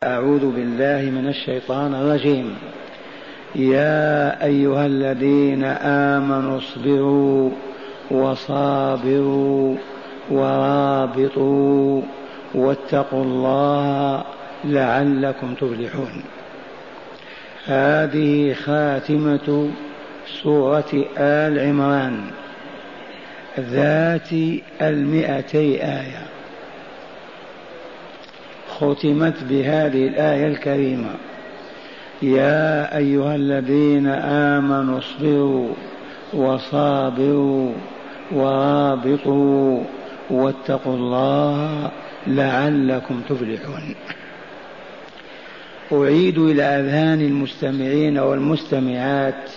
أعوذ بالله من الشيطان الرجيم. يا أيها الذين آمنوا اصبروا وصابروا ورابطوا واتقوا الله لعلكم تفلحون. هذه خاتمة سورة آل عمران ذات 200 آية، ختمت بهذه الآية الكريمة: يا أيها الذين آمنوا اصبروا وصابروا ورابطوا واتقوا الله لعلكم تفلحون. أعيد إلى أذهان المستمعين والمستمعات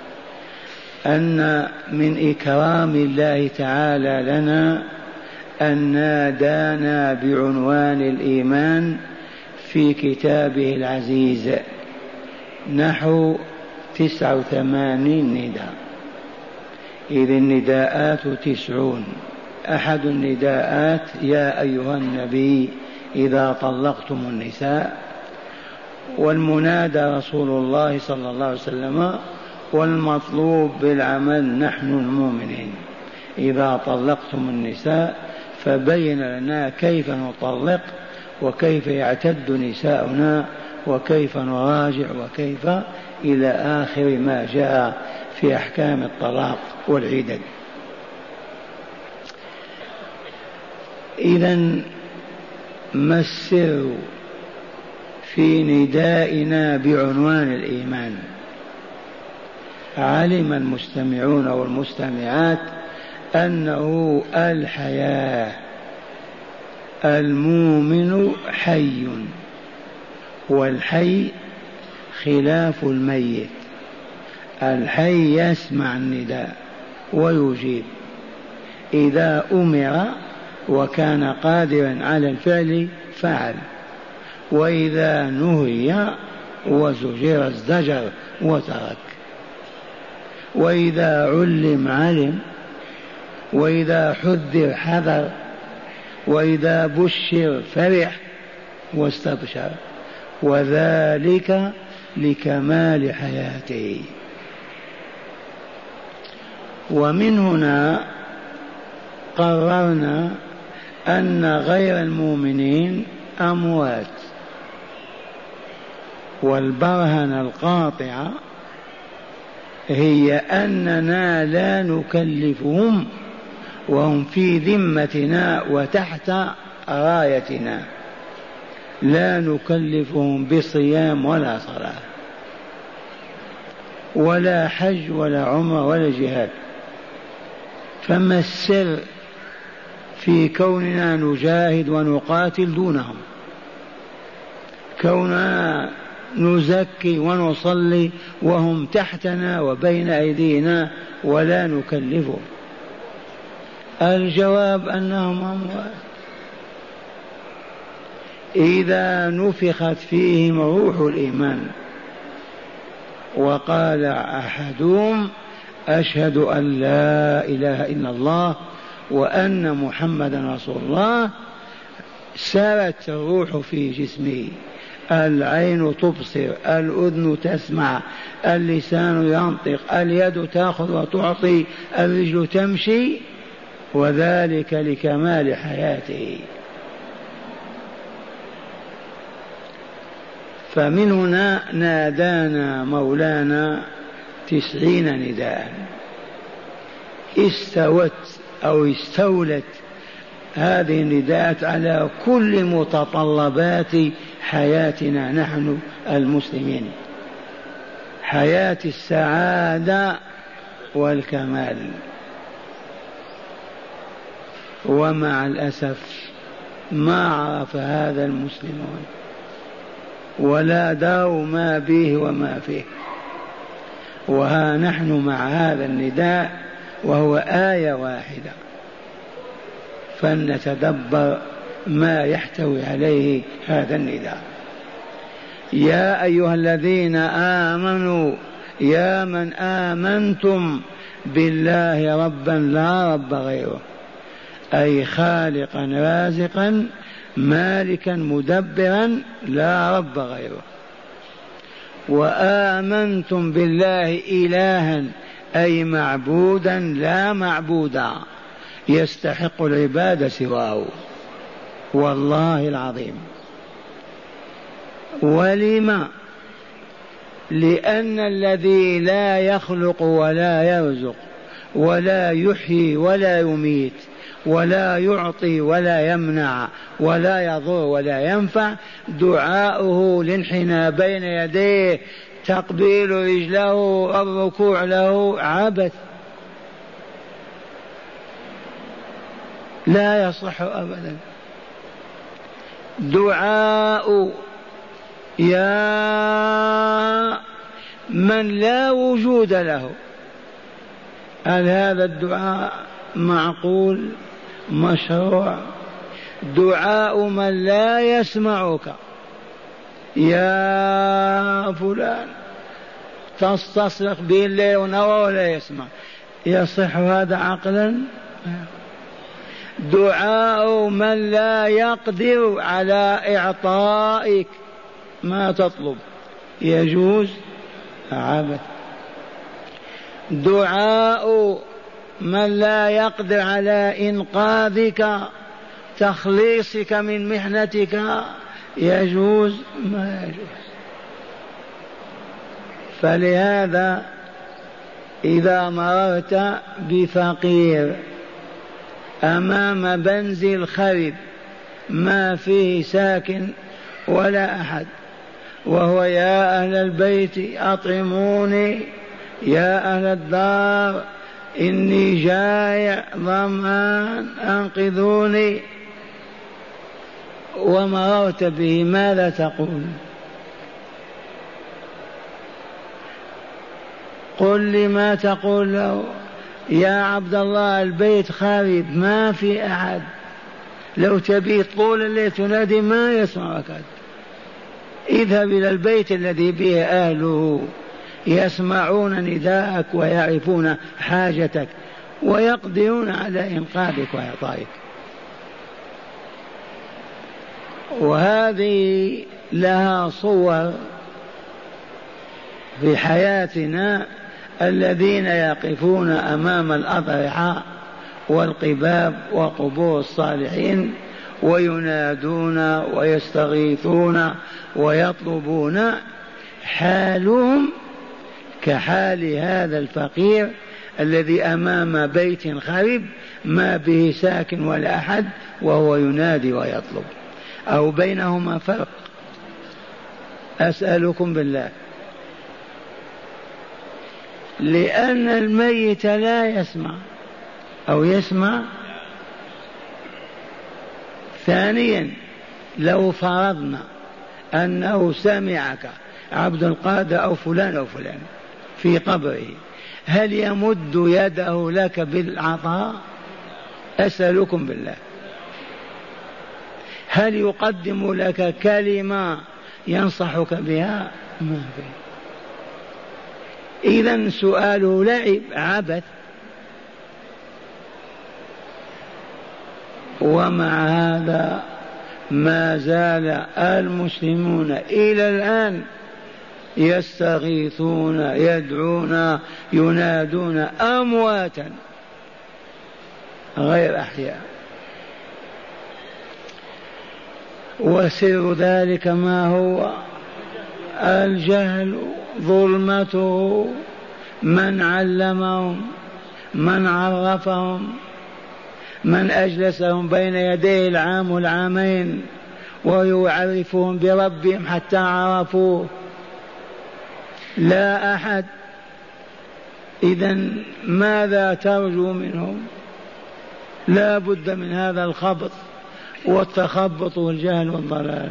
أن من إكرام الله تعالى لنا أن نادانا بعنوان الإيمان في كتابه العزيز، نحو 89 نداء، إذ النداءات 90. أحد النداءات: يا أيها النبي إذا طلقتم النساء، والمنادى رسول الله صلى الله عليه وسلم، والمطلوب بالعمل نحن المؤمنين. إذا طلقتم النساء فبين لنا كيف نطلق، وكيف يعتد نساؤنا، وكيف نراجع، وكيف إلى آخر ما جاء في أحكام الطلاق والعدد. إذن ما السر في ندائنا بعنوان الإيمان؟ علم المستمعون والمستمعات أنه الحياة. المؤمن حي، والحي خلاف الميت. الحي يسمع النداء ويجيب إذا أمر وكان قادرا على الفعل فعل، وإذا نهي وزجر ازدجر وترك، وإذا علم علم، وإذا حذر حذر، وإذا بشر فرح واستبشر، وذلك لكمال حياته. ومن هنا قررنا أن غير المؤمنين أموات، والبرهنة القاطعة هي أننا لا نكلفهم وهم في ذمتنا وتحت رايتنا، لا نكلفهم بصيام ولا صلاة ولا حج ولا عمرة ولا جهاد. فما السر في كوننا نجاهد ونقاتل دونهم، كوننا نزكي ونصلي وهم تحتنا وبين أيدينا ولا نكلفهم؟ الجواب أنهم أموات. إذا نفخت فيهم روح الإيمان وقال أحدهم أشهد أن لا إله إلا الله وأن محمدا رسول الله، سارت الروح في جسمه. العين تبصر، الأذن تسمع، اللسان ينطق، اليد تأخذ وتعطي، الرجل تمشي، وذلك لكمال حياته. فمن هنا نادانا مولانا 90 نداء. استوت أو استولت هذه النداءات على كل متطلبات حياتنا نحن المسلمين، حياة السعادة والكمال. ومع الأسف ما عرف هذا المسلمون ولا داروا ما به وما فيه. وها نحن مع هذا النداء وهو آية واحدة، فلنتدبر ما يحتوي عليه هذا النداء. يا أيها الذين آمنوا، يا من آمنتم بالله ربا لا رب غيره، أي خالقا رازقا مالكا مدبرا لا رب غيره. وآمنتم بالله إلها أي معبودا لا معبودا يستحق العبادة سواه، والله العظيم. ولما؟ لأن الذي لا يخلق ولا يرزق ولا يحيي ولا يميت ولا يعطي ولا يمنع ولا يضر ولا ينفع، دعاؤه الانحناء بين يديه، تقبيل رجله، الركوع له عبث لا يصح أبدا. دعاء يا من لا وجود له، هل هذا الدعاء معقول مشروع؟ دعاء من لا يسمعك، يا فلان تستصرخ به الليل والنهار ولا يسمع، يصح هذا عقلا؟ دعاء من لا يقدر على إعطائك ما تطلب يجوز؟ عبث. دعاء من لا يقدر على إنقاذك تخليصك من محنتك يجوز؟ ما يجوز. فلهذا إذا مررت بفقير أمام بنزل خرب ما فيه ساكن ولا أحد، وهو يا أهل البيت أطعموني، يا أهل الدار إني جائع ظمآن أنقذوني، ومررت به، ماذا تقول؟ قل لي ما تقول له. يا عبد الله البيت خارب ما في أحد، لو تبيت طول الليل تنادي ما يسمعك. اذهب إلى البيت الذي به أهله يسمعون نداءك ويعرفون حاجتك ويقدرون على إنقاذك وإعطائك. وهذه لها صور في حياتنا، الذين يقفون أمام الأضرحة والقباب وقبور الصالحين وينادون ويستغيثون ويطلبون، حالهم كحال هذا الفقير الذي أمام بيت خرب ما به ساكن ولا أحد وهو ينادي ويطلب، أو بينهما فرق؟ أسألكم بالله. لأن الميت لا يسمع أو يسمع. ثانيا، لو فرضنا أنه سمعك عبد القادر أو فلان أو فلان في قبره، هل يمد يده لك بالعطاء؟ أسألكم بالله. هل يقدم لك كلمة ينصحك بها؟ ما في. إذن سؤاله لعب عبث. ومع هذا ما زال المسلمون إلى الآن يستغيثون يدعون ينادون أمواتا غير أحياء. وسر ذلك ما هو؟ الجهل، ظلمته، من علمهم، من عرفهم، من أجلسهم بين يديه العام والعامين ويعرفهم بربهم حتى عرفوه؟ لا أحد. إذن ماذا ترجو منهم؟ لا بد من هذا الخبط والتخبط والجهل والضلال.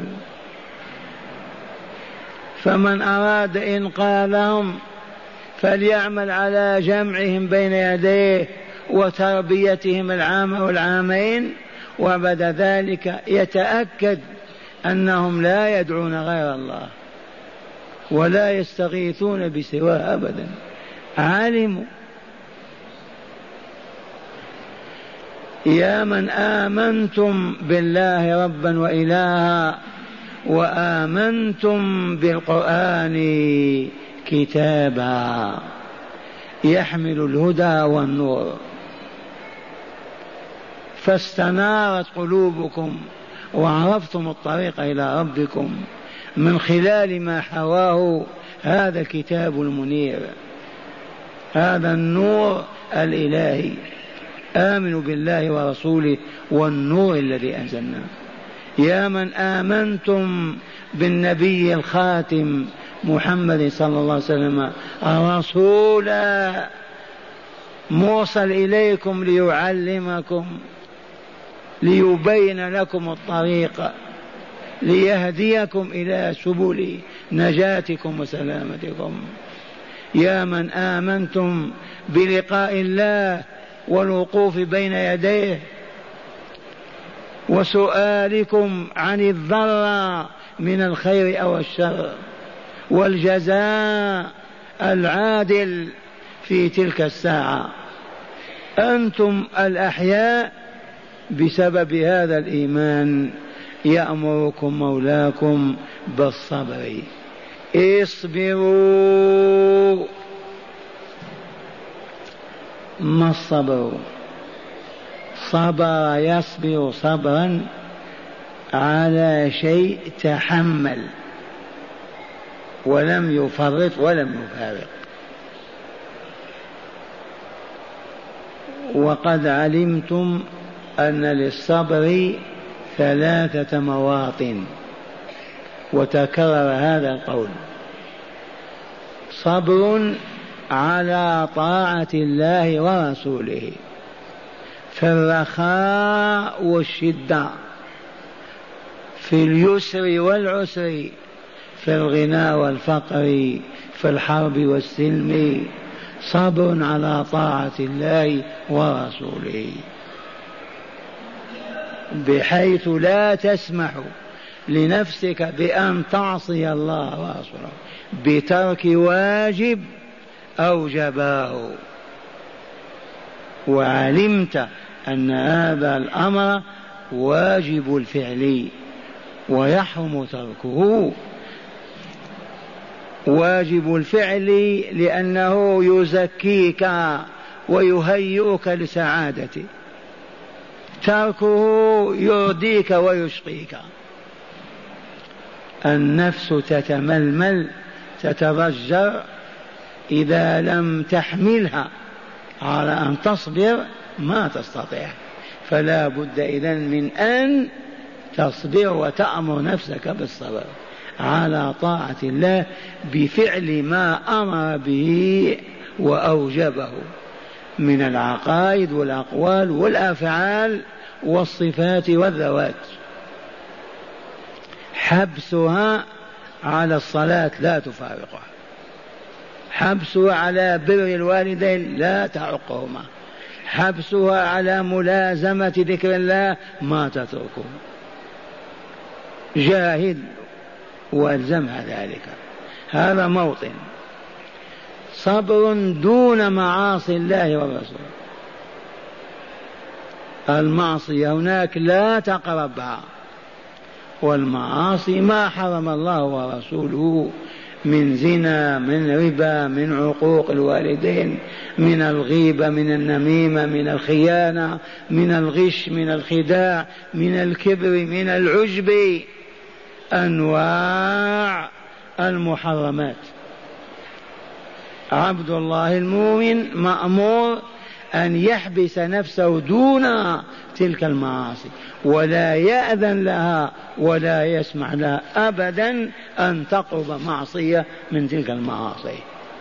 فمن أراد إنقاذهم فليعمل على جمعهم بين يديه وتربيتهم العام والعامين، وبعد ذلك يتأكد أنهم لا يدعون غير الله ولا يستغيثون بسواه أبدا. علموا. يا من آمنتم بالله ربا وإلها وآمنتم بالقرآن كتابا يحمل الهدى والنور، فاستنارت قلوبكم وعرفتم الطريق إلى ربكم من خلال ما حواه هذا الكتاب المنير، هذا النور الإلهي. آمنوا بالله ورسوله والنور الذي أنزلناه. يا من آمنتم بالنبي الخاتم محمد صلى الله عليه وسلم رسولا موصل إليكم ليعلمكم ليبين لكم الطريق ليهديكم إلى سبل نجاتكم وسلامتكم. يا من آمنتم بلقاء الله والوقوف بين يديه وسؤالكم عن الضر من الخير أو الشر والجزاء العادل في تلك الساعة، أنتم الأحياء بسبب هذا الإيمان. يأمركم مولاكم بالصبر، اصبروا. ما الصبر؟ صبر يصبر صبرا على شيء، تحمل ولم يفرط ولم يفارق. وقد علمتم أن للصبر 3 مواطن، وتكرر هذا القول: صبر على طاعة الله ورسوله في الرخاء والشدة، في اليسر والعسر، في الغنى والفقر، في الحرب والسلم، صبر على طاعة الله ورسوله بحيث لا تسمح لنفسك بأن تعصي الله ورسوله بترك واجب أوجباه، وعلمت أن هذا الأمر واجب الفعل ويحرم تركه. واجب الفعل لأنه يزكيك ويهيئك لسعادته، تركه يرديك ويشقيك. النفس تتململ تتضجر إذا لم تحملها على أن تصبر ما تستطيع، فلا بد إذن من أن تصبر وتأمر نفسك بالصبر على طاعة الله بفعل ما أمر به وأوجبه من العقائد والأقوال والأفعال والصفات والذوات. حبسها على الصلاة لا تفارقها، حبسها على بر الوالدين لا تعقهما، حبسها على ملازمة ذكر الله ما تتركه. جاهد والزمها ذلك. هذا موطن صبر دون معاصي الله والرسول. المعصية هناك لا تقربها، والمعاصي ما حرم الله ورسوله من زنا، من ربا، من عقوق الوالدين، من الغيبة، من النميمة، من الخيانة، من الغش، من الخداع، من الكبر، من العجب، أنواع المحرمات. عبد الله المؤمن مأمور أن يحبس نفسه دون تلك المعاصي، ولا يأذن لها ولا يسمح لها أبدا أن تقرب معصية من تلك المعاصي.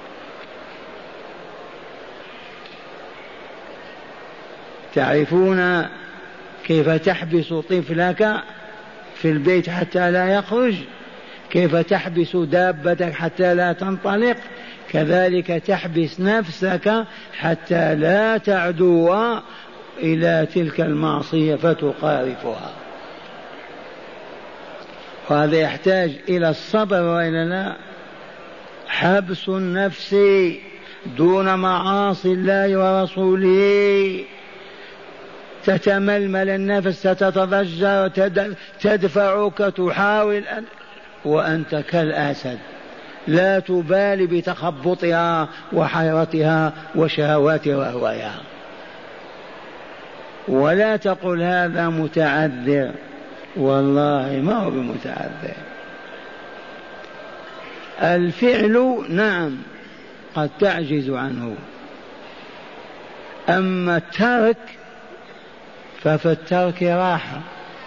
تعرفون كيف تحبس طفلك في البيت حتى لا يخرج؟ كيف تحبس دابتك حتى لا تنطلق؟ كذلك تحبس نفسك حتى لا تعدو إلى تلك المعصية فتقارفها. وهذا يحتاج إلى الصبر وإلا لا؟ حبس النفس دون معاصي الله ورسوله تتململ النفس، تتضجر، تدفعك، تحاول وأنت كالأسد لا تبالي بتخبطها وحيرتها وشهواتها وأهوائها. ولا تقل هذا متعذر، والله ما هو بمتعذر. الفعل نعم قد تعجز عنه، أما الترك ففي الترك راحة.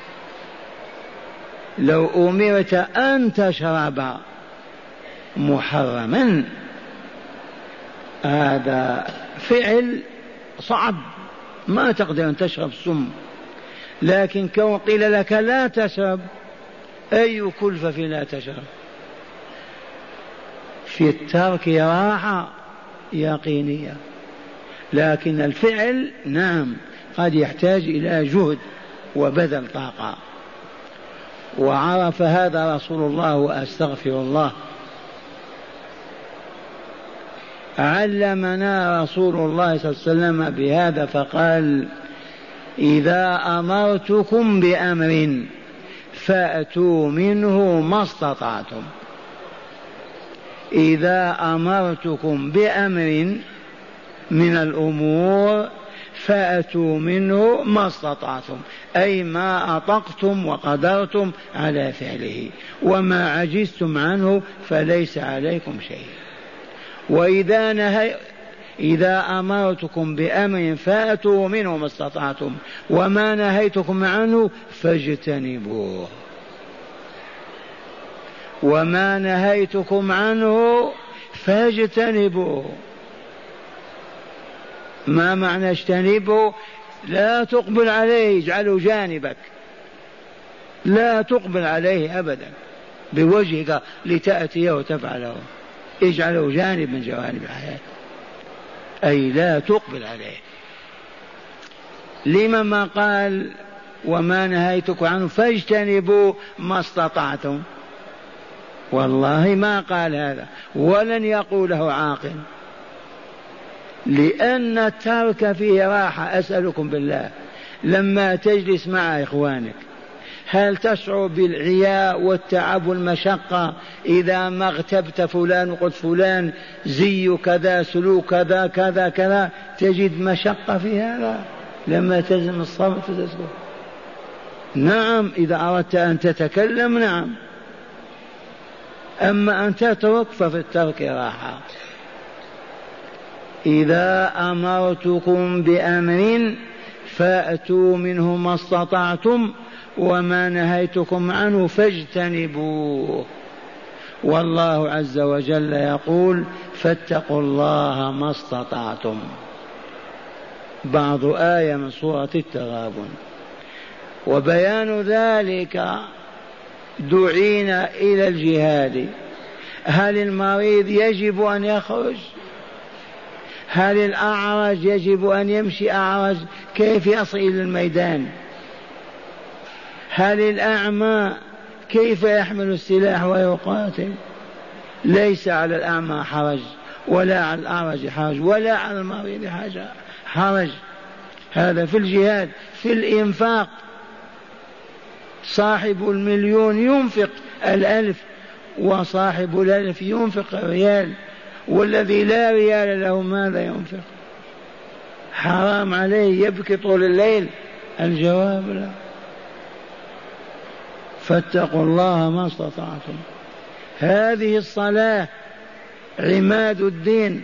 لو أمرت أن تشرب محرما هذا فعل صعب، ما تقدر أن تشرب سم، لكن كون قيل لك لا تشرب، أي كلفة في لا تشرب؟ في الترك راحة يقينية، لكن الفعل نعم قد يحتاج إلى جهد وبذل طاقة. وعرف هذا رسول الله، وأستغفر الله. علمنا رسول الله صلى الله عليه وسلم بهذا فقال: إذا أمرتكم بأمر فأتوا منه ما استطعتم. إذا أمرتكم بأمر من الأمور فأتوا منه ما استطعتم، أي ما أطقتم وقدرتم على فعله، وما عجزتم عنه فليس عليكم شيء. إذا أمرتكم بأمر فأتوا منه ما استطعتم، وما نهيتكم عنه فاجتنبوه. وما نهيتكم عنه فاجتنبوه. ما معنى اجتنبه؟ لا تقبل عليه، اجعله جانبك، لا تقبل عليه أبدا بوجهك لتأتيه وتفعله، اجعله جانب من جوانب الحياة، أي لا تقبل عليه. لما ما قال وما نهيتك عنه فاجتنبوا ما استطعتم؟ والله ما قال هذا، ولن يقوله عاقل، لأن الترك فيه راحة. أسألكم بالله، لما تجلس مع إخوانك هل تشعر بالعياء والتعب والمشقة إذا ما اغتبت فلان وقلت فلان زي كذا سلوك كذا كذا كذا؟ تجد مشقة في هذا لما تلزم الصمت وتسكت. نعم إذا أردت أن تتكلم نعم، أما أن تترك ففي الترك راحة. إذا أمرتكم بأمر فأتوا منه ما استطعتم، وما نهيتكم عنه فاجتنبوه. والله عز وجل يقول: فاتقوا الله ما استطعتم. بعض آية من سورة التغابن. وبيان ذلك دعينا إلى الجهاد. هل المريض يجب أن يخرج؟ هل الأعرج يجب أن يمشي أعرج؟ كيف يصل إلى الميدان؟ هل الأعمى كيف يحمل السلاح ويقاتل؟ ليس على الأعمى حرج، ولا على الأعرج حرج، ولا على المريض حرج. هذا في الجهاد. في الإنفاق صاحب المليون ينفق 1000، وصاحب 1000 ينفق ريال، والذي لا ريال له ماذا ينفق؟ حرام عليه يبكي طول الليل؟ الجواب لا. فاتقوا الله ما استطعتم. هذه الصلاة عماد الدين،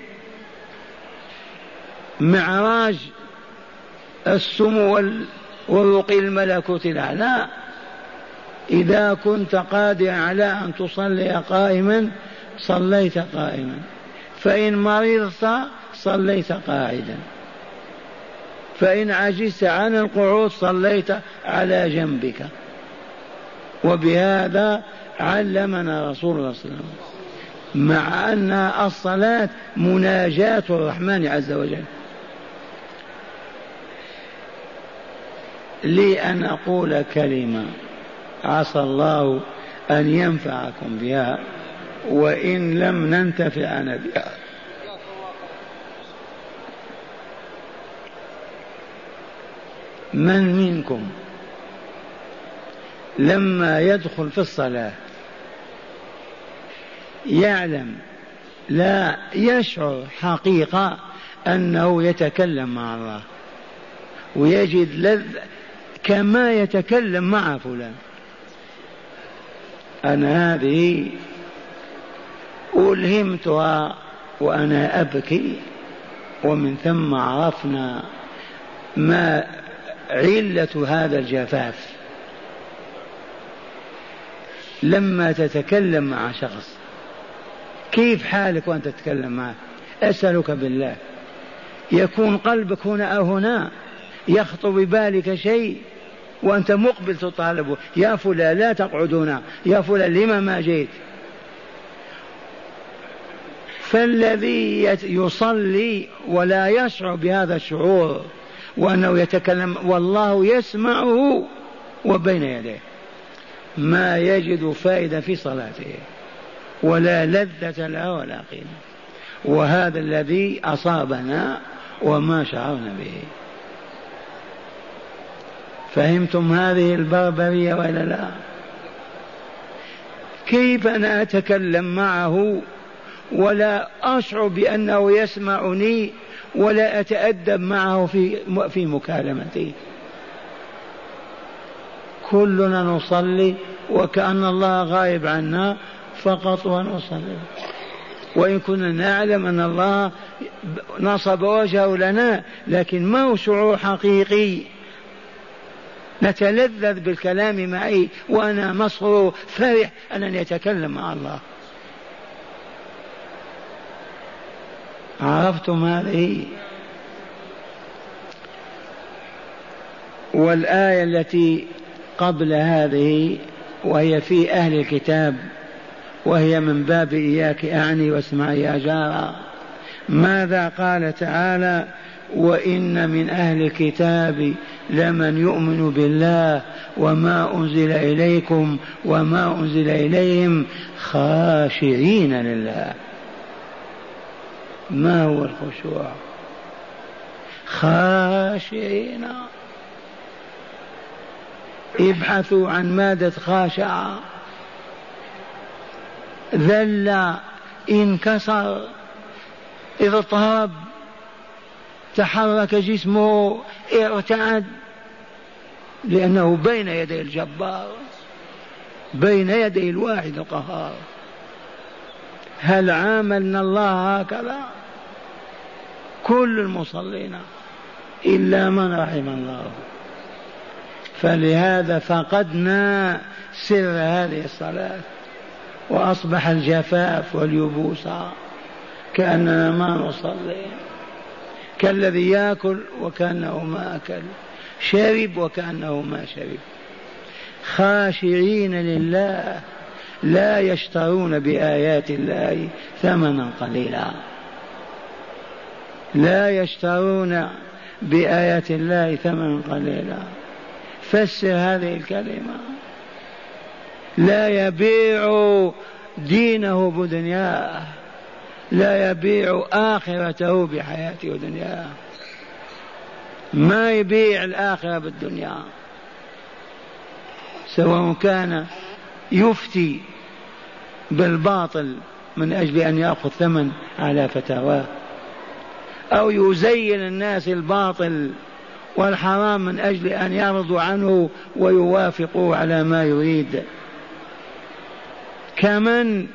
معراج السمو والرقي الملكوت الأعلى. إذا كنت قادرا على أن تصلي قائما صليت قائما، فإن مرضت صليت قاعدا، فإن عجزت عن القعود صليت على جنبك. وبهذا علمنا رسول الله صلى الله عليه وسلم، مع أن الصلاة مناجاة الرحمن عز وجل. لي أن أقول كلمة عسى الله أن ينفعكم بها، وإن لم ننتفع بها. من منكم لما يدخل في الصلاة يعلم لا يشعر حقيقة أنه يتكلم مع الله ويجد لذة كما يتكلم مع فلان؟ أنا هذه ألهمتها وأنا أبكي، ومن ثم عرفنا ما علة هذا الجفاف. لما تتكلم مع شخص كيف حالك وأنت تتكلم معه؟ أسألك بالله، يكون قلبك هنا أو هنا، يخطر ببالك شيء وأنت مقبل تطالبه، يا فلان لا تقعد هنا، يا فلان لما ما جيت؟ فالذي يصلي ولا يشعر بهذا الشعور وأنه يتكلم والله يسمعه وبين يديه ما يجد فائدة في صلاته ولا لذة لها ولا قيمة. وهذا الذي أصابنا وما شعرنا به. فهمتم هذه البربرية ولا لا؟ كيف أنا أتكلم معه ولا أشعر بأنه يسمعني ولا أتأدب معه في مكالمتي؟ كلنا نصلي وكأن الله غائب عنا فقط ونصلي، وإن كنا نعلم أن الله نصب وجهه لنا، لكن ما هو شعور حقيقي نتلذذ بالكلام معي وأنا مسرور فرح أنني أتكلم مع الله. عرفتم هذه؟ والآية التي قبل هذه وهي في أهل الكتاب وهي من باب إياك أعني واسمعي يا جارة، ماذا قال تعالى؟ وإن من أهل الكتاب لمن يؤمن بالله وما أنزل إليكم وما أنزل إليهم خاشعين لله. ما هو الخشوع؟ خاشعين. ابحثوا عن مادة خاشعة. ذل، انكسر، اضطرب، تحرك جسمه، ارتعد، لأنه بين يدي الجبار، بين يدي الواحد القهار. هل عاملنا الله هكذا؟ كل المصلين إلا من رحم الله. فلهذا فقدنا سر هذه الصلاة وأصبح الجفاف واليبوس، كأننا ما نصلي، كالذي يأكل وكأنه ما أكل، شرب وكأنه ما شرب. خاشعين لله لا يشترون بآيات الله ثمنا قليلا، لا يشترون بآيات الله ثمنا قليلا. فسر هذه الكلمة. لا يبيع دينه بدنياه، لا يبيع آخرته بحياته ودنياه، ما يبيع الآخرة بالدنيا، سواء كان يفتي بالباطل من أجل أن يأخذ ثمن على فتاواه، أو يزين الناس الباطل والحرام من أجل أن يرضوا عنه ويوافقوا على ما يريد. كمن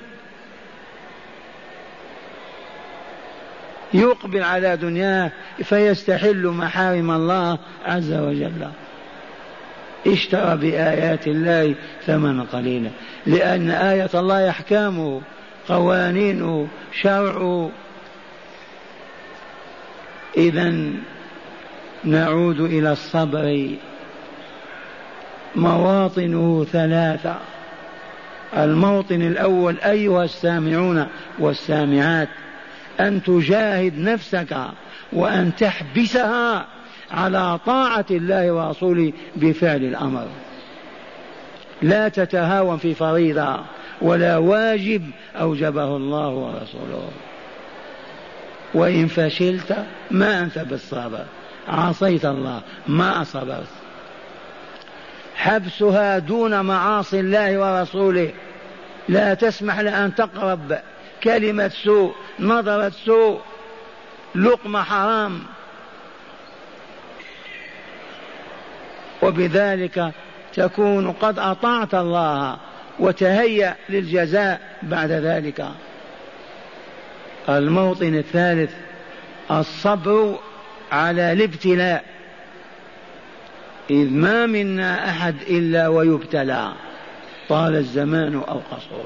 يقبل على دنياه فيستحل محارم الله عز وجل، اشترى بآيات الله ثمنا قليلا، لأن آية الله أحكامه، قوانينه، شرعه. إذن نعود إلى الصبر. مواطنه ثلاثة. الموطن الأول أيها السامعون والسامعات، أن تجاهد نفسك وأن تحبسها على طاعة الله ورسوله بفعل الأمر، لا تتهاون في فريضة ولا واجب أوجبه الله ورسوله. وإن فشلت ما أنت بالصابر، عصيت الله ما صبرت. حبسها دون معاصي الله ورسوله، لا تسمح لأن تقرب كلمة سوء، نظرة سوء، لقمة حرام، وبذلك تكون قد أطعت الله وتهيأ للجزاء بعد ذلك. الموطن الثالث الصبر على الابتلاء، إذ ما منا أحد إلا ويبتلى طال الزمان أو قصر،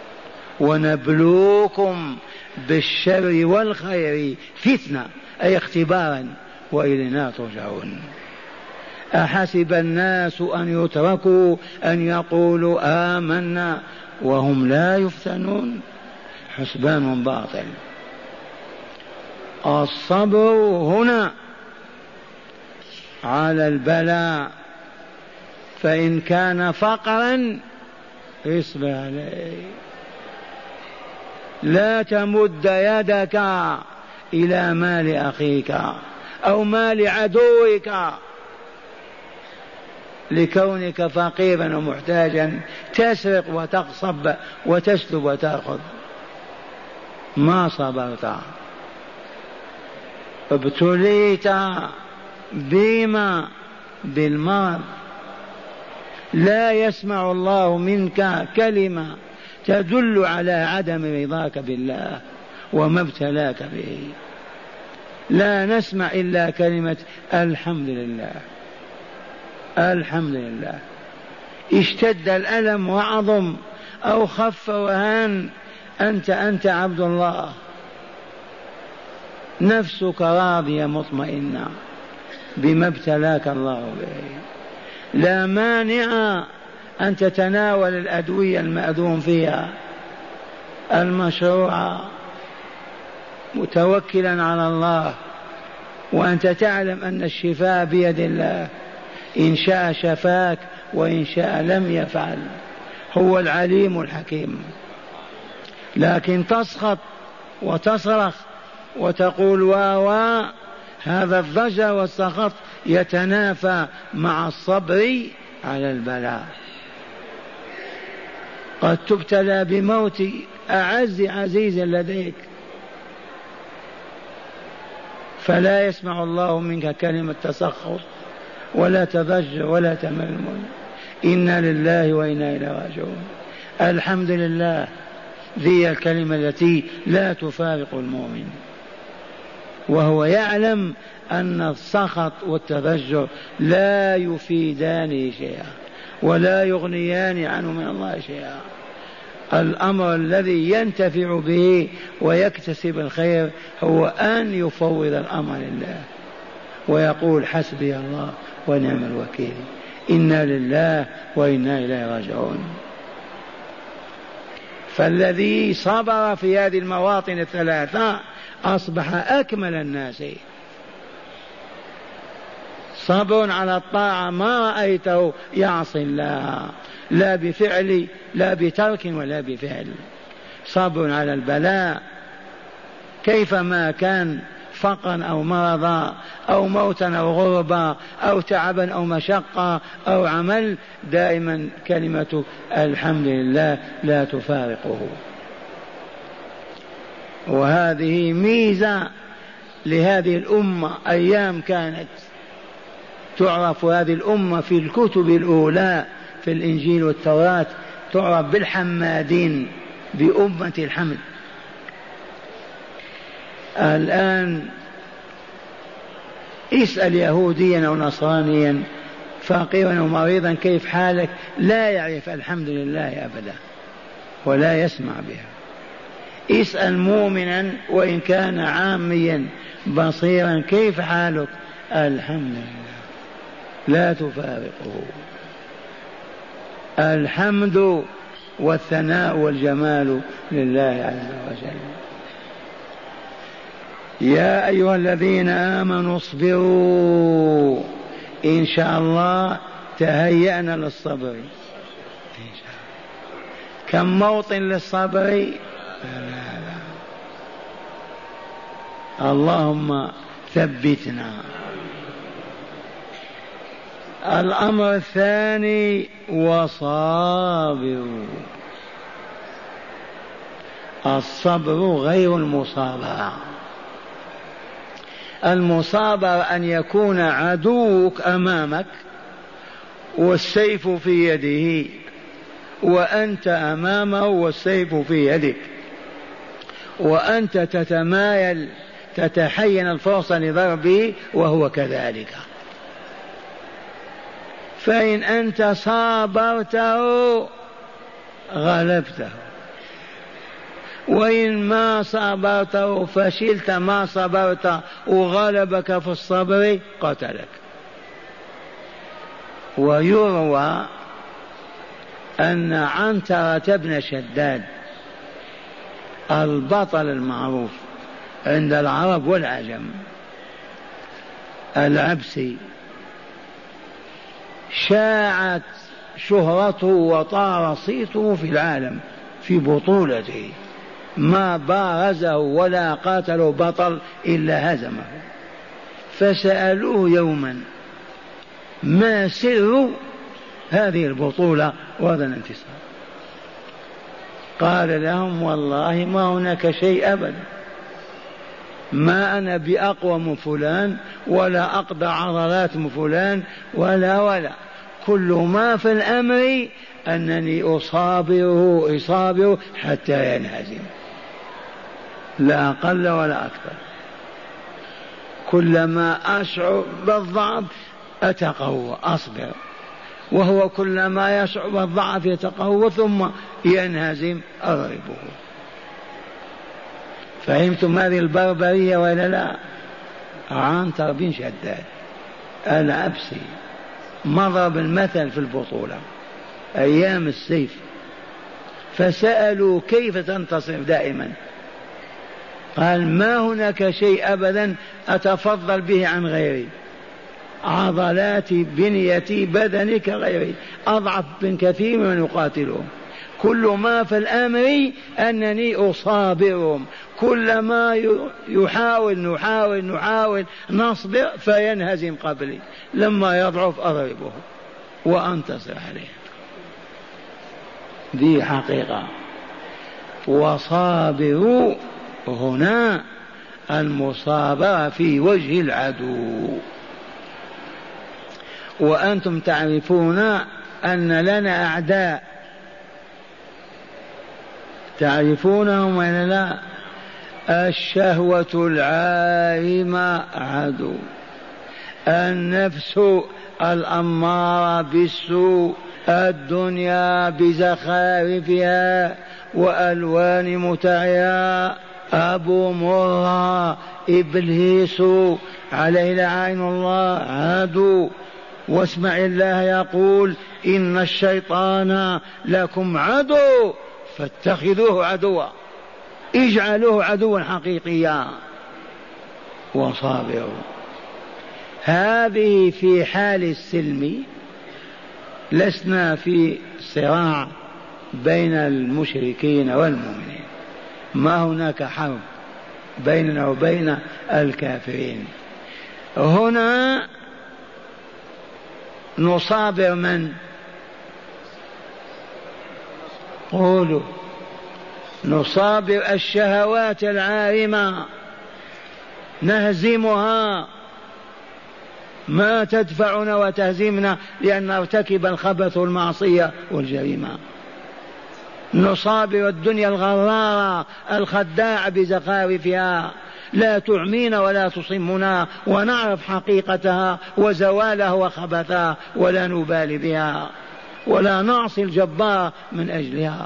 ونبلوكم بالشر والخير فتنة أي اختبارا وإلينا ترجعون. أحسب الناس أن يتركوا أن يقولوا آمنا وهم لا يفتنون، حسبان باطل. الصبر هنا على البلاء، فإن كان فقرا اصبر عليه، لا تمد يدك إلى مال أخيك أو مال عدوك لكونك فقيرا ومحتاجا تسرق وتغصب وتسلب وتأخذ، ما صبرت، ابتليت بما بالمرض، لا يسمع الله منك كلمة تدل على عدم رضاك بالله وما ابتلاك به، لا نسمع إلا كلمة الحمد لله الحمد لله. اشتد الألم وعظم أو خف وهان، أنت عبد الله، نفسك راضية مطمئنة بما ابتلاك الله به، لا مانع أن تتناول الأدوية المأذون فيها المشروعة متوكلا على الله، وأنت تعلم أن الشفاء بيد الله، إن شاء شفاك وإن شاء لم يفعل، هو العليم الحكيم. لكن تسخط وتصرخ وتقول واوا، هذا الضجر والسخط يتنافى مع الصبر على البلاء. قد تبتلى بموت أعز عزيز لديك، فلا يسمع الله منك كلمة تسخط ولا تضجر ولا تململ، إنا لله وإنا إليه راجعون. الحمد لله، ذي الكلمة التي لا تفارق المؤمن، وهو يعلم أن السخط والتضجر لا يفيدان شيئا ولا يغنيان عنه من الله شيئا. الأمر الذي ينتفع به ويكتسب الخير هو أن يفوض الأمر لله ويقول حسبي الله ونعم الوكيل، إنا لله وإنا إليه راجعون. فالذي صبر في هذه المواطن الثلاثة أصبح أكمل الناس. صبر على الطاعة، ما رأيته يعصي الله لا بفعل لا بترك ولا بفعل. صبر على البلاء كيفما كان، فقرا أو مرضا أو موتا أو غربا أو تعبا أو مشقة أو عمل، دائما كلمة الحمد لله لا تفارقه. وهذه ميزة لهذه الأمة. أيام كانت تعرف هذه الأمة في الكتب الأولى في الإنجيل والتوراة، تعرف بالحمادين، بأمة الحمد. الآن اسأل يهوديا أو نصرانيا فقيرا أو مريضا كيف حالك، لا يعرف الحمد لله أبدا ولا يسمع بها. اسأل مؤمنا وإن كان عاميا بصيرا كيف حالك، الحمد لله لا تفارقه. الحمد والثناء والجمال لله عز وجل. يا أيها الذين آمنوا اصبروا، إن شاء الله تهيأنا للصبر. كم موطن للصبر؟ اللهم ثبتنا الأمر الثاني وصابروا. الصبر غير المصابرة. المصابرة أن يكون عدوك أمامك والسيف في يده وأنت أمامه والسيف في يدك، وأنت تتمايل تتحين الفرصة لضربه وهو كذلك. فإن أنت صابرته غلبته، وإن ما صبرته فشلت ما صبرت وغلبك في الصبر قتلك. ويروى أن عنترة بن شداد البطل المعروف عند العرب والعجم العبسي شاعت شهرته وطار صيته في العالم في بطولته، ما بارزه ولا قاتله بطل إلا هزمه. فسألوه يوما ما سر هذه البطولة وهذا الانتصار؟ قال لهم والله ما هناك شيء أبدا، ما أنا بأقوى من فلان ولا أقضى عضلات من فلان ولا كل ما في الأمر أنني أصابره حتى ينهزم، لا أقل ولا أكثر. كلما أشعر بالضعف أتقوى أصبر، وهو كلما يشعر بالضعف يتقوى ثم ينهزم أضربه. فهمتم هذه البربرية ولا لا؟ عنتر بن شداد العبسي مضرب المثل في البطولة أيام السيف. فسألوا كيف تنتصر دائما؟ قال ما هناك شيء أبدا أتفضل به عن غيري، عضلاتي بنيتي بدني كغيري، أضعف من كثير من يقاتلهم. كل ما في الأمر أنني أصابرهم، كلما نحاول نصبر فينهزم قبلي، لما يضعف أضربه وأنتصر عليه. دي حقيقة. وصابروا هنا المصابرة في وجه العدو. وأنتم تعرفون أن لنا أعداء، تعرفونهم ولا لا؟ الشهوة العارمة عدو، النفس الأمارة بالسوء، الدنيا بزخارفها وألوان متعها، أبو مرة إبليس عليه لعين الله عدو. واسمع الله يقول إن الشيطان لكم عدو فاتخذوه عدوا، اجعلوه عدوا حقيقيا. وصابروا. هذه في حال السلم، لسنا في صراع بين المشركين والمؤمنين، ما هناك حرب بيننا وبين الكافرين. هنا نصابر من؟ قولوا. نصابر الشهوات العارمة، نهزمها، ما تدفعنا وتهزمنا لأن نرتكب الخبث والمعصية والجريمة. نصابر الدنيا الغرارة الخداعة بزخارفها، لا تعمينا ولا تصمنا، ونعرف حقيقتها وزوالها وخبثها ولا نبالي بها ولا نعصي الجبار من أجلها.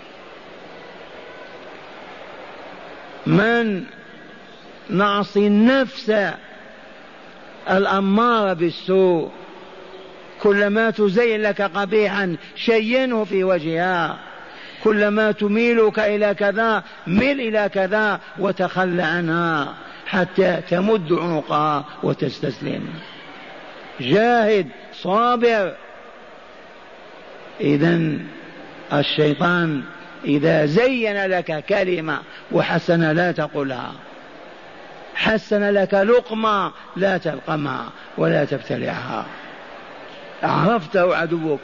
من نعصي النفس الأمارة بالسوء، كلما تزين لك قبيحا شينه في وجهها، كلما تميلك إلى كذا مل إلى كذا وتخلى عنها حتى تمد عنقها وتستسلم. جاهد صابر. إذن الشيطان إذا زين لك كلمة وحسن لا تقولها، حسن لك لقمة لا تلقمها ولا تبتلعها. عرفته عدوك.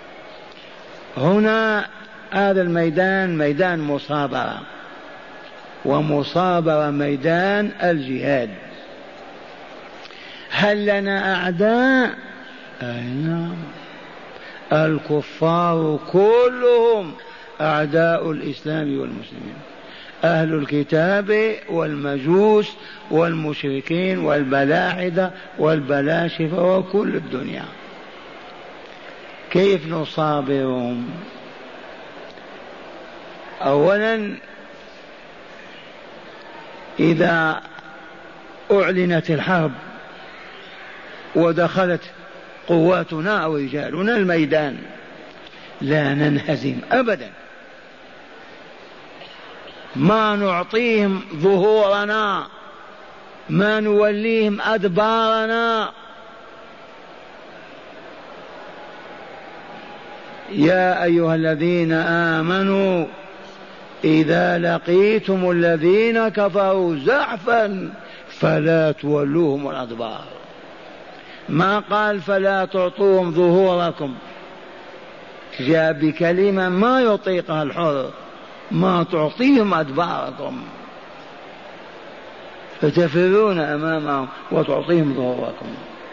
هنا هذا الميدان ميدان مصابرة، ومصابرة ميدان الجهاد. هل لنا أعداء؟ أي نعم، الكفار كلهم أعداء الإسلام والمسلمين، أهل الكتاب والمجوس والمشركين والبلاحدة والبلاشفة وكل الدنيا. كيف نصابرهم؟ أولا إذا أعلنت الحرب ودخلت قواتنا أو رجالنا الميدان لا ننهزم أبدا، ما نعطيهم ظهورنا، ما نوليهم أدبارنا. يا أيها الذين آمنوا إذا لقيتم الذين كفروا زحفا فلا تولوهم الأدبار، ما قال فلا تعطوهم ظهوركم، جاء بكلمة ما يطيقها الحر، ما تعطيهم أدباركم فتفرون أمامهم وتعطيهم ظهوركم.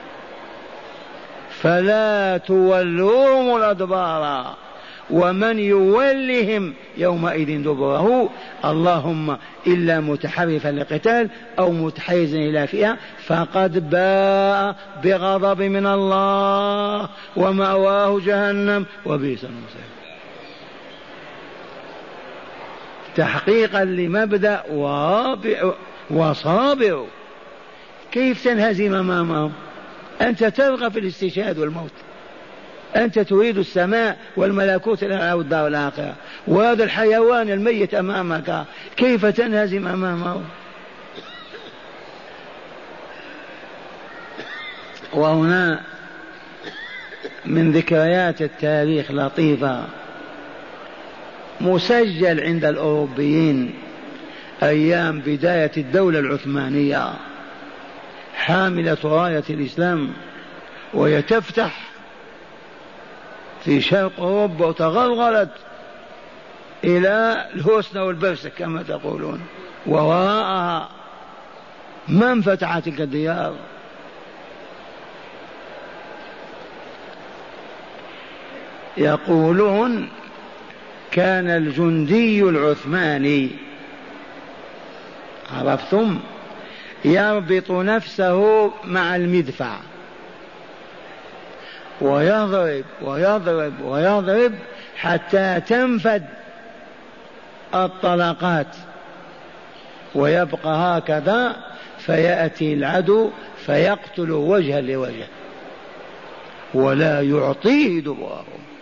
فلا تولوهم الأدبار، ومن يولهم يومئذ دبره اللهم إلا متحرفا لقتال أو متحيزا إلى فئة فقد باء بغضب من الله ومأواه جهنم وبئس المصير. تحقيقا لمبدأ وصابروا. كيف تنهزم أمامهم؟ أنت ترغب في الاستشهاد والموت، أنت تريد السماء والملكوت والدار الآخرة، وهذا الحيوان الميت أمامك كيف تنهزم أمامه؟ وهنا من ذكريات التاريخ لطيفة مسجل عند الأوروبيين أيام بداية الدولة العثمانية حاملة راية الإسلام وهي تفتح في شرق أوروبا وتغلغلت إلى الهوسنة والبرسك كما تقولون، ووراءها من فتح تلك الديار؟ يقولون كان الجندي العثماني، عرفتم، يربط نفسه مع المدفع ويضرب ويضرب ويضرب حتى تنفد الطلقات ويبقى هكذا، فيأتي العدو فيقتل وجها لوجه ولا يعطيه دبره.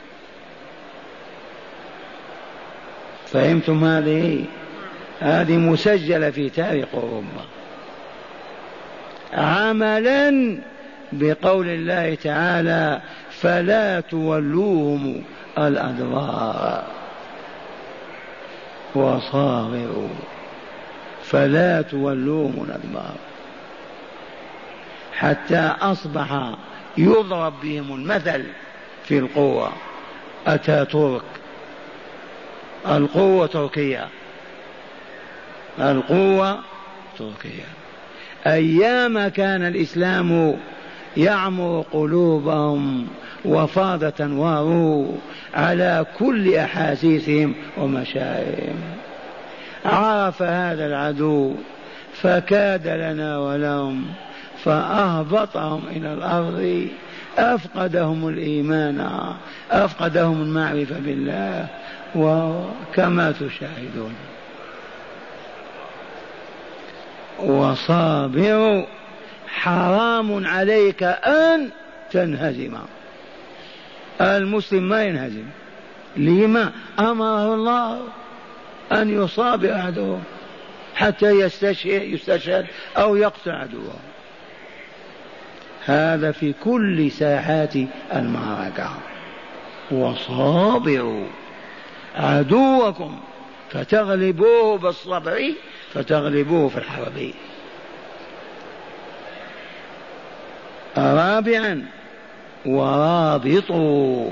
فهمتم؟ هذه مسجلة في تاريخ أوروبا عملا بقول الله تعالى فلا تولوهم الأدبار وصابروا. فلا تولوهم الأدبار حتى أصبح يضرب بهم المثل في القوة. أتاتورك القوة تركيا، القوة تركيا. أيام كان الإسلام يعمر قلوبهم وفاض تنواره على كل أحاسيسهم ومشاعرهم، عرف هذا العدو فكاد لنا ولهم فأهبطهم إلى الأرض، أفقدهم الإيمان، أفقدهم المعرفة بالله، وكما تشاهدون. وصابروا، حرام عليك أن تنهزم. المسلم ما ينهزم. لما؟ أمره الله أن يصابر عدوه حتى يستشهد أو يقتل عدوه. هذا في كل ساحات المعركة. وصابروا عدوكم فتغلبوه بالصبر فتغلبوه في الحرب. رابعا ورابطوا.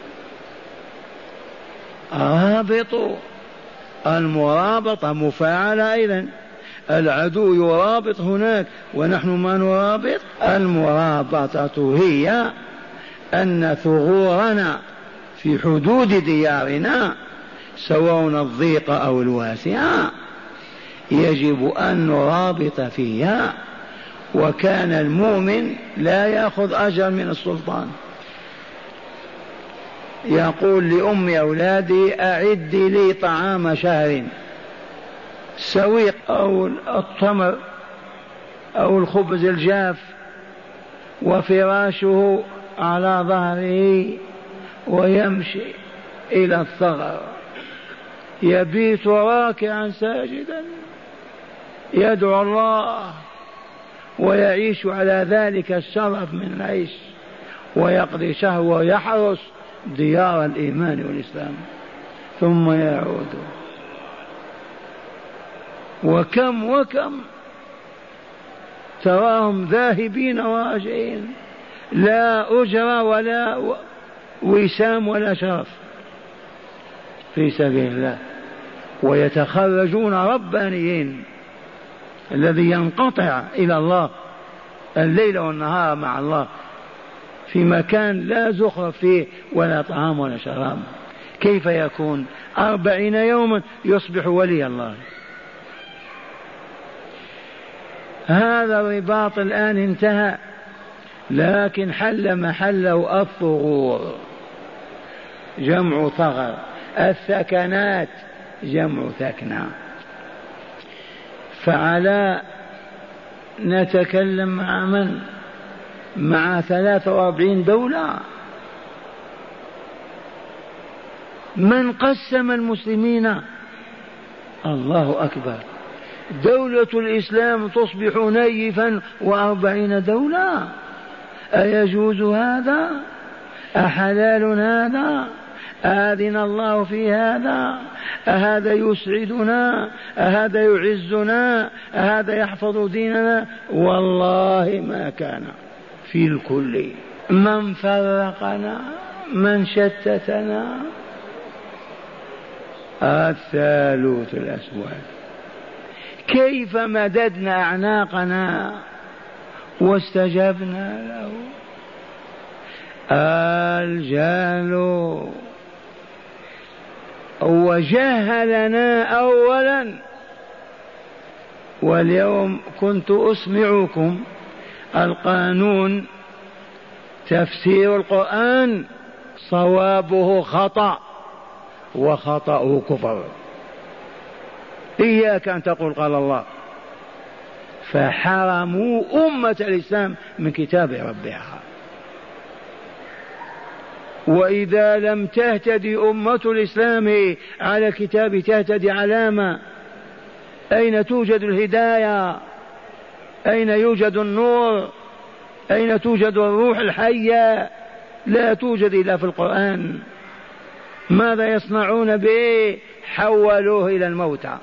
رابطوا، المرابطة مفاعلة أيضا، العدو يرابط هناك ونحن ما نرابط. المرابطة هي أن ثغورنا في حدود ديارنا سواء الضيق أو الواسعة يجب أن نرابط فيها. وكان المؤمن لا يأخذ أجر من السلطان، يقول لأم أولادي أعدي لي طعام شهر، السويق أو التمر أو الخبز الجاف، وفراشه على ظهره ويمشي إلى الثغر، يبيت راكعا ساجدا يدعو الله ويعيش على ذلك الشرف من العيش، ويقضي شهوة ويحرس ديار الإيمان والإسلام ثم يعود. وكم تراهم ذاهبين وراجعين، لا أجر ولا وسام ولا شرف في سبيل الله، ويتخرجون ربانيين. الذي ينقطع إلى الله الليل والنهار مع الله في مكان لا زخرف فيه ولا طعام ولا شراب، كيف يكون 40 يوما يصبح ولي الله؟ هذا الرباط الآن انتهى، لكن حل محله الثغور، جمع ثغر، الثكنات جمع ثكنة. فعلى نتكلم مع من؟ مع 43 دولة. من قسم المسلمين؟ الله أكبر. دولة الإسلام تصبح نيفا 40 دولة، أيجوز هذا؟ أحلال هذا؟ آذن الله في هذا؟ أهذا يسعدنا؟ أهذا يعزنا؟ أهذا يحفظ ديننا؟ والله ما كان. في الكل من فرقنا، من شتتنا. الثالوث الأسود. كيف مددنا أعناقنا واستجبنا له؟ الجهل وجهلنا أولا. واليوم كنت أسمعكم القانون تفسير القرآن صوابه خطأ وخطأه كفر، إياك أن تقول قال الله. فحرموا أمة الإسلام من كتاب ربها. وإذا لم تهتدي أمة الإسلام على الكتاب تهتدي علامة. أين توجد الهداية؟ أين يوجد النور؟ أين توجد الروح الحية؟ لا توجد إلا في القرآن. ماذا يصنعون به؟ حولوه إلى الموتى.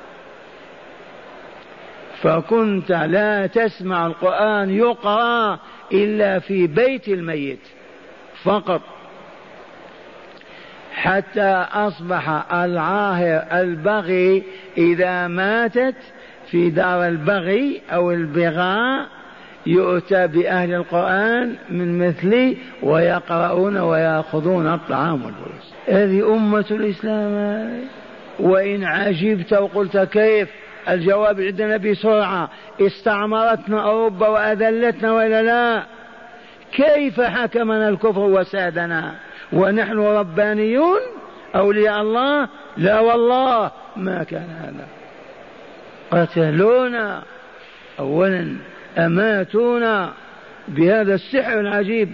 فكنت لا تسمع القرآن يقرأ إلا في بيت الميت فقط، حتى أصبح العاهر البغي إذا ماتت في دار البغي أو البغاء يؤتى بأهل القرآن من مثلي ويقرؤون ويأخذون الطعام والفلوس. هذه أمة الإسلام. وإن عجبت وقلت كيف، الجواب عندنا بسرعة. استعمرتنا أوروبا وأذلتنا وإلا لا؟ كيف حكمنا الكفر وسادنا ونحن ربانيون أولياء الله؟ لا والله ما كان هذا. قتلونا أولا، أماتونا بهذا السحر العجيب.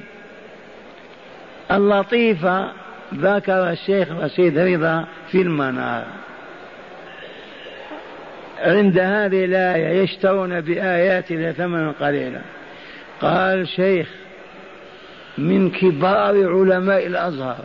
اللطيفة ذكر الشيخ رشيد رضا في المنار عند هذه الآية يشترون بآياتنا ثمنا قليلا. قال شيخ من كبار علماء الأزهر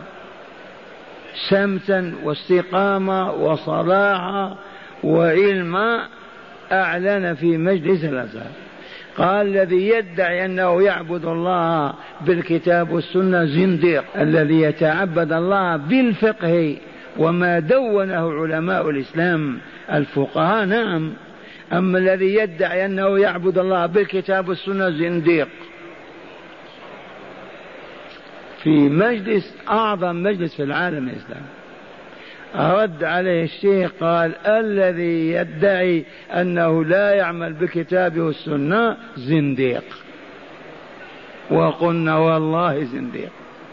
سمتا واستقامة وصلاحا وعلما أعلن في مجلس الأزهر قال الذي يدعي أنه يعبد الله بالكتاب والسنة زنديق، الذي يتعبد الله بالفقه وما دونه علماء الإسلام الفقهاء نعم، أما الذي يدعي أنه يعبد الله بالكتاب والسنة زنديق. في مجلس أعظم مجلس في العالم الإسلامي رد عليه الشيخ قال الذي يدعي أنه لا يعمل بالكتاب والسنة زنديق. وقلنا والله زنديق.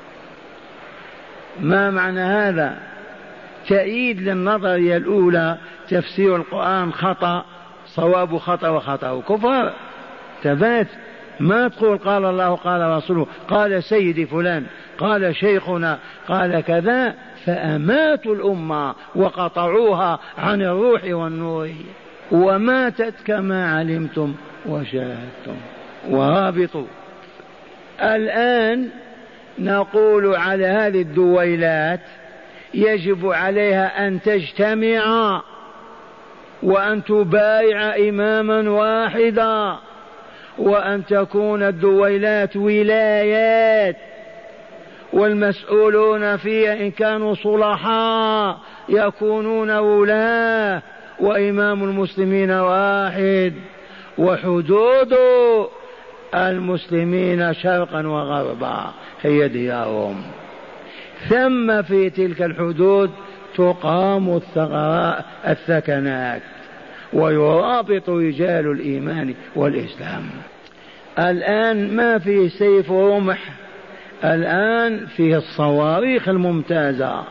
ما معنى هذا؟ تأييد للنظرية الأولى، تفسير القرآن خطأ، صواب خطأ وخطأ كفر. تبات ما تقول قال الله قال رسوله قال سيدي فلان قال شيخنا قال كذا، فأماتوا الأمة وقطعوها عن الروح والنور، وماتت كما علمتم وشاهدتم. ورابطوا الآن نقول على هذه الدويلات يجب عليها أن تجتمع وأن تبايع إماما واحدا، وأن تكون الدويلات ولايات، والمسؤولون فيها إن كانوا صلحاء يكونون ولاة، وإمام المسلمين واحد، وحدود المسلمين شرقا وغربا هي ديارهم. ثم في تلك الحدود تقام الثكنات ويرابط رجال الإيمان والإسلام. الآن ما في سيف ورمح، الآن فيه الصواريخ الممتازة،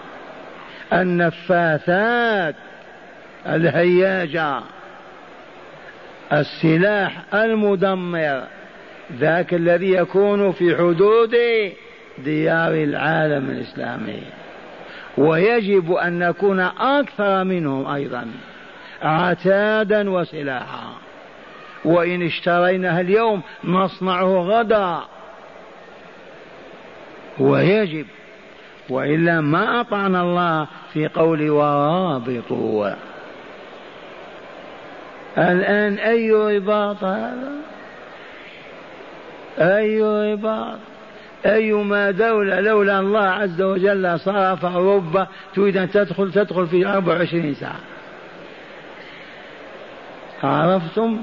النفاثات الهياجة، السلاح المدمر، ذاك الذي يكون في حدود ديار العالم الإسلامي، ويجب أن نكون أكثر منهم أيضا عتادا وسلاحا، وإن اشتريناها اليوم نصنعه غدا، ويجب، وإلا ما أطعنا الله في قول ورابطوا. الآن أي رباط هذا؟ أي رباط؟ أيما دولة لولا الله عز وجل صرف أوروبا تريد أن تدخل في 24 ساعة. عرفتم؟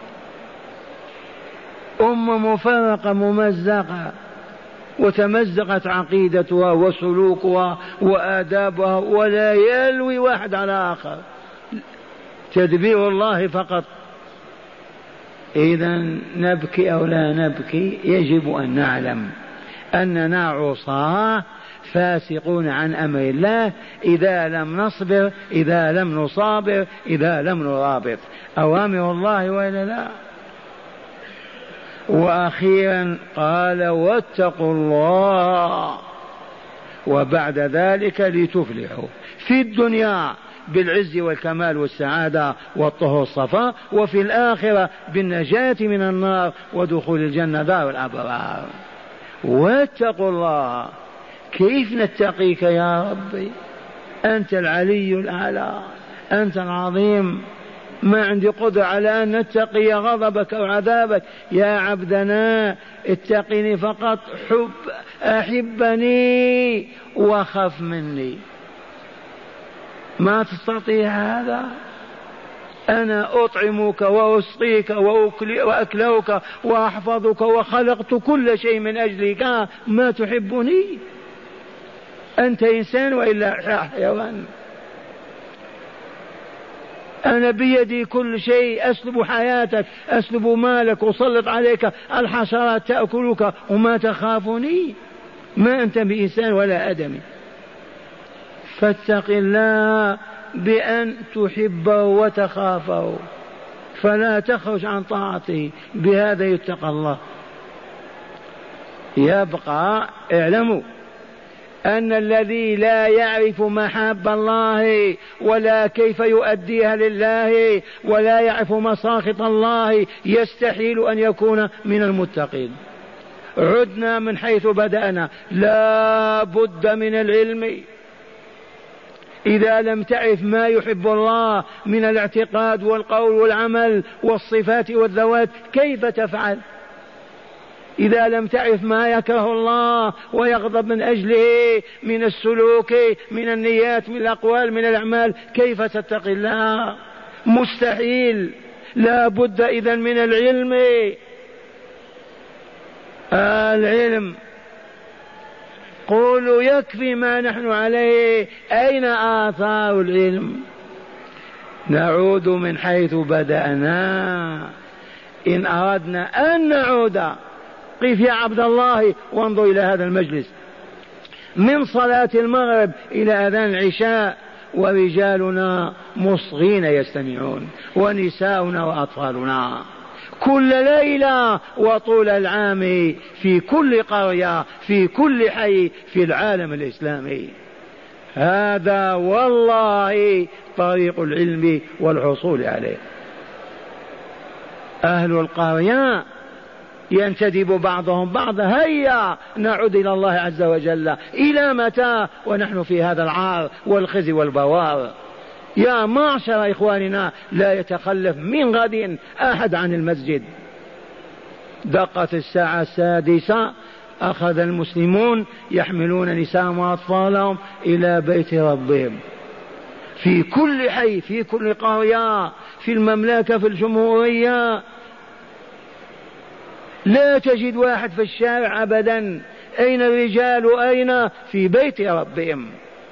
مفرقة ممزقة، وتمزقت عقيدتها وسلوكها وآدابها، ولا يلوي واحد على آخر، تدبير الله فقط. إذا نبكي أو لا نبكي يجب أن نعلم أننا عصاة فاسقون عن أمر الله إذا لم نصبر، إذا لم نصابر، إذا لم نرابط أوامر الله وإلا لا. وأخيرا قال واتقوا الله، وبعد ذلك لتفلحوا في الدنيا بالعز والكمال والسعادة والطهر والصفاء، وفي الآخرة بالنجاة من النار ودخول الجنة دار الأبرار. واتقوا الله. كيف نتقيك يا ربي؟ أنت العلي الأعلى، أنت العظيم، ما عندي قدرة على أن نتقي غضبك أو عذابك. يا عبدنا اتقني فقط، أحبني وخف مني. ما تستطيع هذا. أنا أطعمك وأسقيك وأكلوك وأحفظك وخلقت كل شيء من أجلك، ما تحبني؟ أنت إنسان وإلا حيوان؟ أنا بيدي كل شيء، أسلب حياتك، أسلب مالك، أسلط عليك الحشرات تأكلك وما تخافني؟ ما أنت بإنسان ولا آدمي. فاتق الله بأن تحبه وتخافه، فلا تخرج عن طاعته، بهذا يتقى الله. يبقى اعلموا أن الذي لا يعرف محاب الله ولا كيف يؤديها لله ولا يعرف مساخط الله يستحيل أن يكون من المتقين. عدنا من حيث بدأنا، لا بد من العلم، إذا لم تعرف ما يحب الله من الاعتقاد والقول والعمل والصفات والذوات كيف تفعل؟ إذا لم تعرف ما يكره الله ويغضب من أجله من السلوك من النيات من الأقوال من الأعمال كيف تتقي الله؟ مستحيل. لا بد إذن من العلم. العلم قولوا يكفي ما نحن عليه. أين آثار العلم؟ نعود من حيث بدأنا. إن أردنا أن نعود قف يا عبد الله وانظر إلى هذا المجلس من صلاة المغرب إلى أذان العشاء ورجالنا مصغين يستمعون ونساؤنا وأطفالنا كل ليلة وطول العام في كل قرية في كل حي في العالم الإسلامي. هذا والله طريق العلم والحصول عليه. أهل القرية ينتدب بعضهم بعضا هيا نعود إلى الله عز وجل. إلى متى ونحن في هذا العار والخزي والبوار؟ يا معشر إخواننا لا يتخلف من غد أحد عن المسجد. دقت الساعة 6 أخذ المسلمون يحملون نساءهم وأطفالهم إلى بيت ربهم في كل حي في كل قرية في المملكة في الجمهورية. لا تجد واحد في الشارع أبدا. أين الرجال أين؟ في بيت ربهم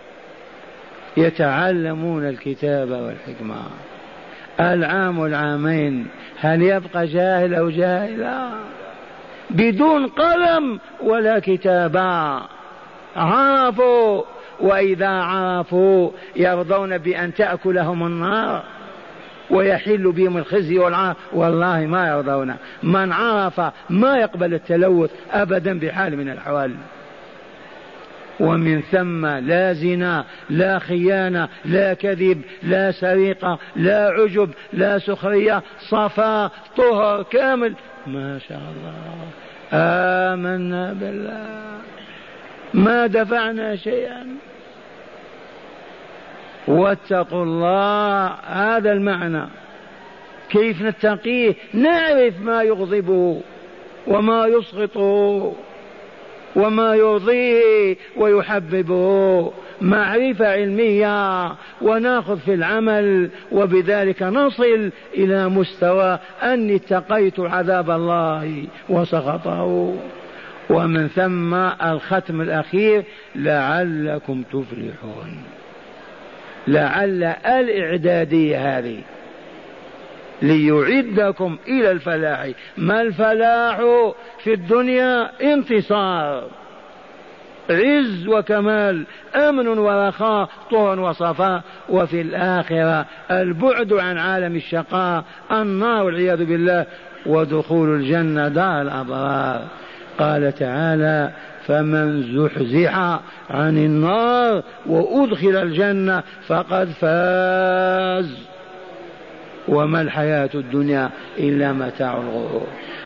يتعلمون الكتاب والحكمة. العام والعامين هل يبقى جاهل أو جاهلا؟ بدون قلم ولا كتابا. عرفوا، وإذا عرفوا يرضون بأن تأكلهم النار ويحل بهم الخزي والعار. والله ما يرضون. من عرف ما يقبل التلوث أبدا بحال من الأحوال. ومن ثم لا زنا لا خيانة لا كذب لا سرقة لا عجب لا سخرية صفاء طهر كامل. ما شاء الله آمنا بالله ما دفعنا شيئا. واتقوا الله. هذا المعنى. كيف نتقيه؟ نعرف ما يغضبه وما يسخطه وما يرضيه ويحببه. معرفة علمية وناخذ في العمل وبذلك نصل إلى مستوى أني اتقيت عذاب الله وسخطه. ومن ثم الختم الأخير لعلكم تفلحون. لعل الإعدادية هذه ليعدكم إلى الفلاح. ما الفلاح في الدنيا؟ انتصار عز وكمال أمن ورخاء طهر وصفاء. وفي الآخرة البعد عن عالم الشقاء النار والعياذ بالله ودخول الجنة دار الأبرار. قال تعالى فمن زحزح عن النار وأدخل الجنة فقد فاز وما الحياة الدنيا إلا متاع الغرور.